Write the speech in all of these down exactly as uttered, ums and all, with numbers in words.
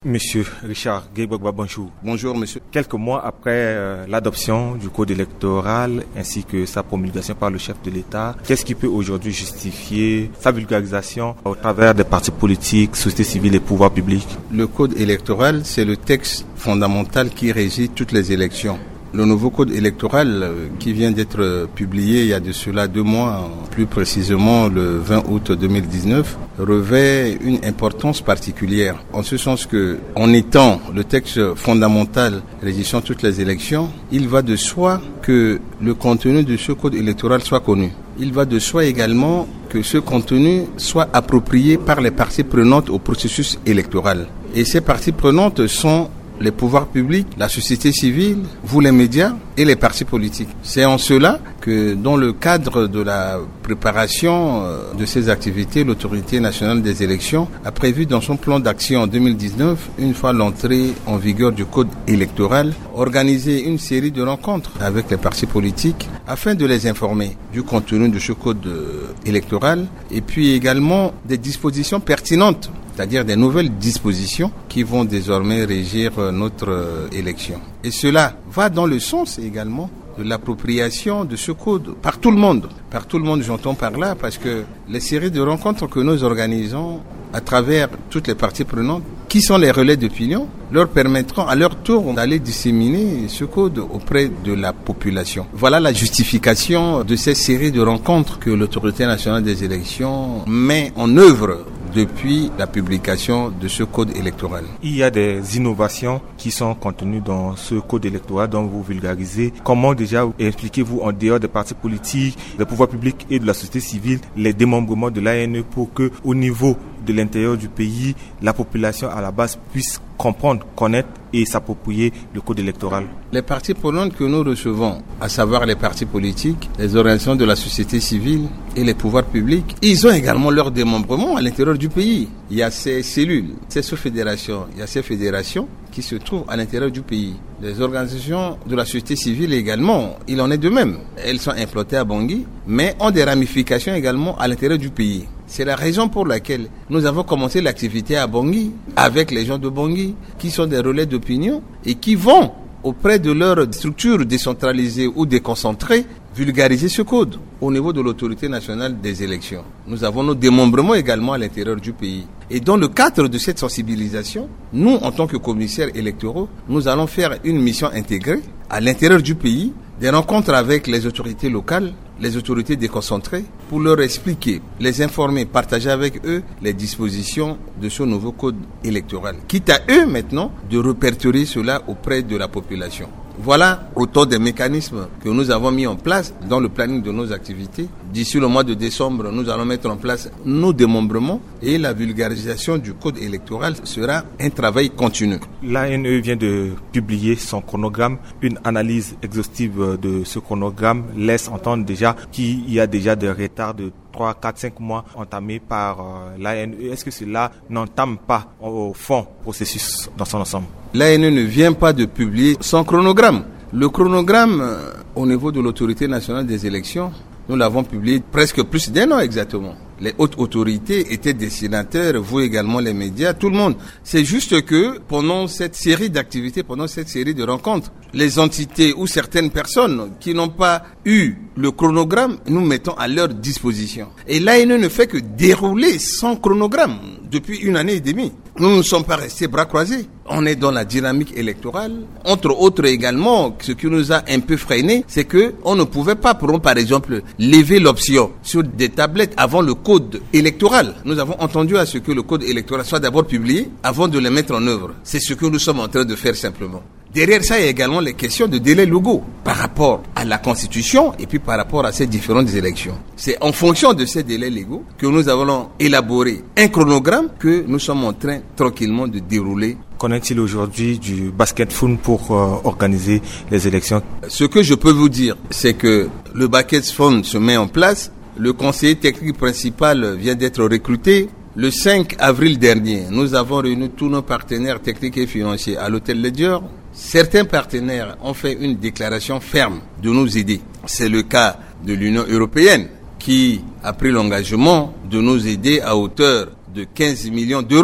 Monsieur Richard Gueye-Gbagba, bonjour. Bonjour, monsieur. Quelques mois après euh, l'adoption du code électoral ainsi que sa promulgation par le chef de l'État, qu'est-ce qui peut aujourd'hui justifier sa vulgarisation au travers des partis politiques, société civile et pouvoirs publics? Le code électoral, c'est le texte fondamental qui régit toutes les élections. Le nouveau code électoral qui vient d'être publié il y a de cela deux mois, plus précisément le vingt août deux mille dix-neuf, revêt une importance particulière. En ce sens que, en étant le texte fondamental régissant toutes les élections, il va de soi que le contenu de ce code électoral soit connu. Il va de soi également que ce contenu soit approprié par les parties prenantes au processus électoral. Et ces parties prenantes sont les pouvoirs publics, la société civile, vous les médias et les partis politiques. C'est en cela que dans le cadre de la préparation de ces activités, l'Autorité nationale des élections a prévu dans son plan d'action en deux mille dix-neuf, une fois l'entrée en vigueur du code électoral, organiser une série de rencontres avec les partis politiques afin de les informer du contenu de ce code électoral et puis également des dispositions pertinentes, c'est-à-dire des nouvelles dispositions qui vont désormais régir notre élection. Et cela va dans le sens également de l'appropriation de ce code par tout le monde. Par tout le monde, j'entends par là, parce que les séries de rencontres que nous organisons à travers toutes les parties prenantes, qui sont les relais d'opinion, leur permettront à leur tour d'aller disséminer ce code auprès de la population. Voilà la justification de ces séries de rencontres que l'Autorité nationale des élections met en œuvre depuis la publication de ce code électoral. Il y a des innovations qui sont contenues dans ce code électoral dont vous vulgarisez. Comment déjà expliquez-vous en dehors des partis politiques, des pouvoirs publics et de la société civile les démembrements de l'A N E pour que, au niveau de l'intérieur du pays, la population à la base puisse comprendre, connaître et s'approprier le code électoral? Les parties prenantes que nous recevons, à savoir les partis politiques, les organisations de la société civile et les pouvoirs publics, ils ont également leur démembrement à l'intérieur du pays. Il y a ces cellules, ces sous-fédérations, il y a ces fédérations qui se trouvent à l'intérieur du pays. Les organisations de la société civile également, il en est de même. Elles sont implantées à Bangui, mais ont des ramifications également à l'intérieur du pays. C'est la raison pour laquelle nous avons commencé l'activité à Bangui, avec les gens de Bangui, qui sont des relais d'opinion et qui vont, auprès de leurs structures décentralisées ou déconcentrées, vulgariser ce code au niveau de l'Autorité nationale des élections. Nous avons nos démembrements également à l'intérieur du pays. Et dans le cadre de cette sensibilisation, nous, en tant que commissaires électoraux, nous allons faire une mission intégrée à l'intérieur du pays, des rencontres avec les autorités locales, les autorités déconcentrées, pour leur expliquer, les informer, partager avec eux les dispositions de ce nouveau code électoral. Quitte à eux maintenant de répertorier cela auprès de la population. Voilà autant des mécanismes que nous avons mis en place dans le planning de nos activités. D'ici le mois de décembre, nous allons mettre en place nos démembrements et la vulgarisation du code électoral sera un travail continu. L'A N E vient de publier son chronogramme. Une analyse exhaustive de ce chronogramme laisse entendre déjà qu'il y a déjà des retards de trois, quatre, cinq mois entamés par euh, l'A N E. Est-ce que cela n'entame pas au fond le processus dans son ensemble? L'A N E ne vient pas de publier son chronogramme. Le chronogramme, euh, au niveau de l'Autorité nationale des élections, nous l'avons publié presque plus d'un an exactement. Les hautes autorités étaient destinataires, vous également les médias, tout le monde. C'est juste que pendant cette série d'activités, pendant cette série de rencontres, les entités ou certaines personnes qui n'ont pas eu le chronogramme, nous mettons à leur disposition. Et l'A N E ne fait que dérouler son chronogramme depuis une année et demie. Nous ne sommes pas restés bras croisés. On est dans la dynamique électorale. Entre autres également, ce qui nous a un peu freiné, c'est que on ne pouvait pas, pour par exemple, lever l'option sur des tablettes avant le code électoral. Nous avons entendu à ce que le code électoral soit d'abord publié avant de le mettre en œuvre. C'est ce que nous sommes en train de faire simplement. Derrière ça, il y a également les questions de délais légaux par rapport à la Constitution et puis par rapport à ces différentes élections. C'est en fonction de ces délais légaux que nous avons élaboré un chronogramme que nous sommes en train tranquillement de dérouler. Qu'en est-il aujourd'hui du basket fund pour euh, organiser les élections? Ce que je peux vous dire, c'est que le basket fund se met en place. Le conseiller technique principal vient d'être recruté. Le cinq avril dernier, nous avons réuni tous nos partenaires techniques et financiers à l'hôtel Le Dior. Certains partenaires ont fait une déclaration ferme de nous aider. C'est le cas de l'Union européenne qui a pris l'engagement de nous aider à hauteur de quinze millions d'euros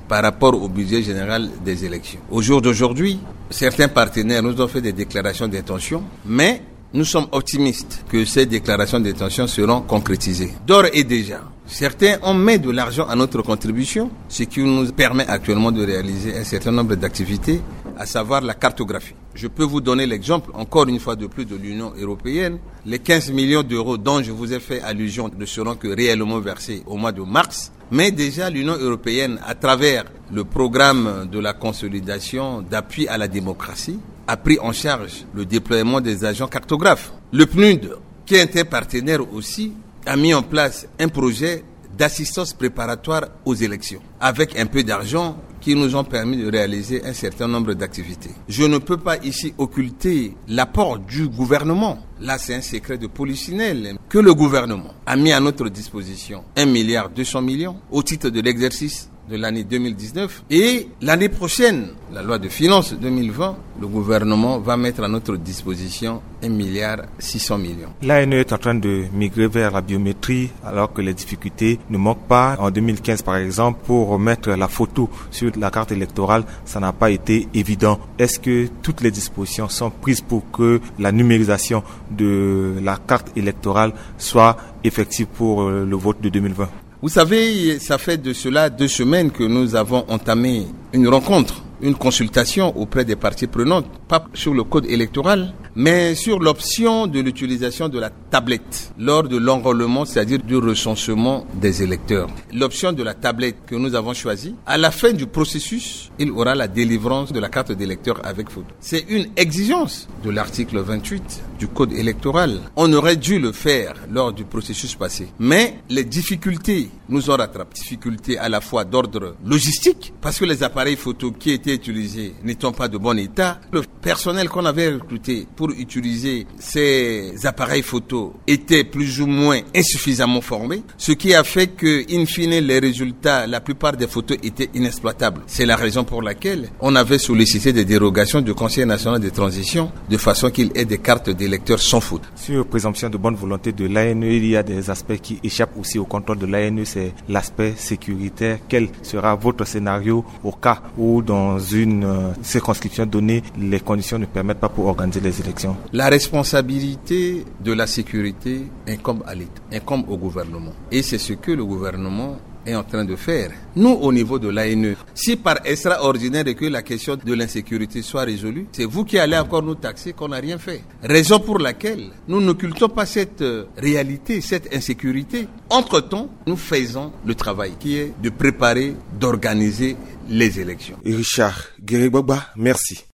par rapport au budget général des élections. Au jour d'aujourd'hui, certains partenaires nous ont fait des déclarations d'intention, mais nous sommes optimistes que ces déclarations d'intention seront concrétisées. D'ores et déjà, certains ont mis de l'argent à notre contribution, ce qui nous permet actuellement de réaliser un certain nombre d'activités, à savoir la cartographie. Je peux vous donner l'exemple, encore une fois de plus, de l'Union européenne. Les quinze millions d'euros dont je vous ai fait allusion ne seront que réellement versés au mois de mars. Mais déjà, l'Union européenne, à travers le programme de la consolidation d'appui à la démocratie, a pris en charge le déploiement des agents cartographes. Le P N U D, qui est un partenaire aussi, a mis en place un projet d'assistance préparatoire aux élections, avec un peu d'argent qui nous ont permis de réaliser un certain nombre d'activités. Je ne peux pas ici occulter l'apport du gouvernement. Là, c'est un secret de polichinelle que le gouvernement a mis à notre disposition un milliard deux cents millions au titre de l'exercice de l'année deux mille dix-neuf. Et l'année prochaine, la loi de finances deux mille vingt, le gouvernement va mettre à notre disposition un milliard six cents millions. L'A N E est en train de migrer vers la biométrie alors que les difficultés ne manquent pas. En deux mille quinze, par exemple, pour remettre la photo sur la carte électorale, ça n'a pas été évident. Est-ce que toutes les dispositions sont prises pour que la numérisation de la carte électorale soit effective pour le vote de deux mille vingt? Vous savez, ça fait de cela deux semaines que nous avons entamé une rencontre, une consultation auprès des parties prenantes, pas sur le code électoral, mais sur l'option de l'utilisation de la tablette lors de l'enrôlement, c'est-à-dire du recensement des électeurs. L'option de la tablette que nous avons choisie, à la fin du processus, il aura la délivrance de la carte d'électeur avec photo. C'est une exigence de l'article vingt-huit du code électoral. On aurait dû le faire lors du processus passé, mais les difficultés nous ont rattrapé. Difficultés à la fois d'ordre logistique, parce que les appareils photo qui étaient utilisés n'étant pas de bon état, le personnel qu'on avait recruté pour utiliser ces appareils photo était plus ou moins insuffisamment formé, ce qui a fait que, in fine, les résultats, la plupart des photos étaient inexploitables. C'est la raison pour laquelle on avait sollicité des dérogations du Conseil national de transition de façon qu'il ait des cartes d'électeurs sans faute. Sur présomption de bonne volonté de l'A N E, il y a des aspects qui échappent aussi au contrôle de l'A N E, c'est l'aspect sécuritaire. Quel sera votre scénario au cas où dans une euh, circonscription donnée, les conditions ne permettent pas pour organiser les élections? La responsabilité de la sécurité incombe à l'État, incombe au gouvernement. Et c'est ce que le gouvernement est en train de faire. Nous, au niveau de l'A N E, si par extraordinaire que la question de l'insécurité soit résolue, c'est vous qui allez encore nous taxer qu'on n'a rien fait. Raison pour laquelle nous n'occultons pas cette réalité, cette insécurité. Entre-temps, nous faisons le travail qui est de préparer, d'organiser les élections. Et Richard Guérégbagba, merci.